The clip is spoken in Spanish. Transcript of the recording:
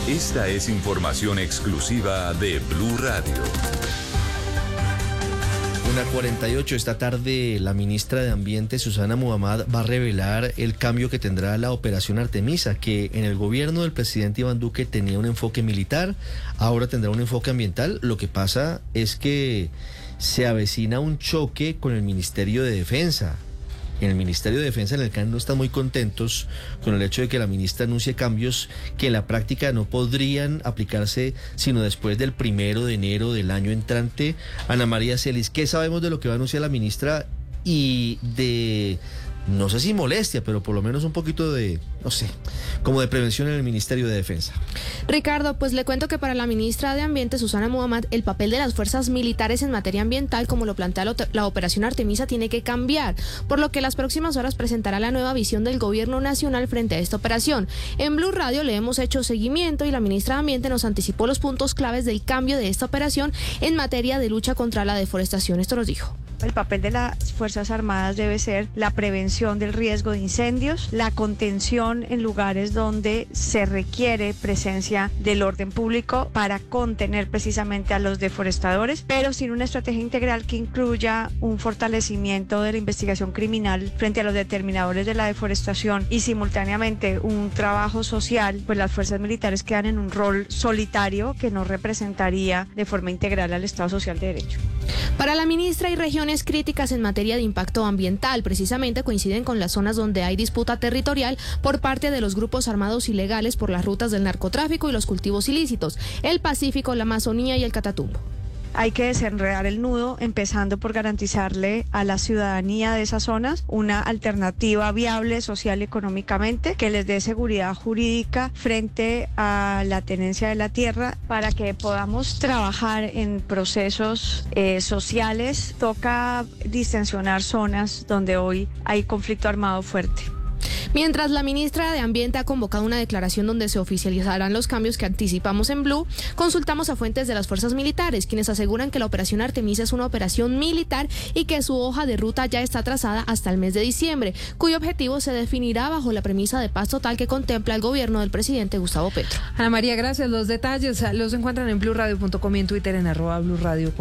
Esta es información exclusiva de Blue Radio. 1:48 esta tarde, la ministra de Ambiente, Susana Muhammad, va a revelar el cambio que tendrá la Operación Artemisa, que en el gobierno del presidente Iván Duque tenía un enfoque militar, ahora tendrá un enfoque ambiental. Lo que pasa es que se avecina un choque con el Ministerio de Defensa. En el Ministerio de Defensa, en el CAN, no están muy contentos con el hecho de que la ministra anuncie cambios que en la práctica no podrían aplicarse sino después del 1 de enero del año entrante. Ana María Celis, ¿qué sabemos de lo que va a anunciar la ministra y de, no sé si molestia, pero por lo menos un poquito de, no sé, como de prevención en el Ministerio de Defensa? Ricardo, pues le cuento que para la ministra de Ambiente, Susana Muhammad, el papel de las fuerzas militares en materia ambiental, como lo plantea la Operación Artemisa, tiene que cambiar, por lo que las próximas horas presentará la nueva visión del gobierno nacional frente a esta operación. En Blue Radio le hemos hecho seguimiento y la ministra de Ambiente nos anticipó los puntos claves del cambio de esta operación en materia de lucha contra la deforestación. Esto nos dijo. El papel de las Fuerzas Armadas debe ser la prevención del riesgo de incendios, la contención en lugares donde se requiere presencia del orden público para contener precisamente a los deforestadores, pero sin una estrategia integral que incluya un fortalecimiento de la investigación criminal frente a los determinadores de la deforestación y simultáneamente un trabajo social. Pues las fuerzas militares quedan en un rol solitario que no representaría de forma integral al Estado Social de Derecho. Para la ministra hay regiones críticas en materia de impacto ambiental. Precisamente coinciden con las zonas donde hay disputa territorial por parte de los grupos armados ilegales por las rutas del narcotráfico y los cultivos ilícitos: el Pacífico, la Amazonía y el Catatumbo. Hay que desenredar el nudo, empezando por garantizarle a la ciudadanía de esas zonas una alternativa viable social y económicamente, que les dé seguridad jurídica frente a la tenencia de la tierra. Para que podamos trabajar en procesos sociales, toca distensionar zonas donde hoy hay conflicto armado fuerte. Mientras la ministra de Ambiente ha convocado una declaración donde se oficializarán los cambios que anticipamos en Blue, consultamos a fuentes de las fuerzas militares, quienes aseguran que la Operación Artemisa es una operación militar y que su hoja de ruta ya está trazada hasta el mes de diciembre, cuyo objetivo se definirá bajo la premisa de paz total que contempla el gobierno del presidente Gustavo Petro. Ana María, gracias. Los detalles los encuentran en bluradio.com y en Twitter en @bluradio4.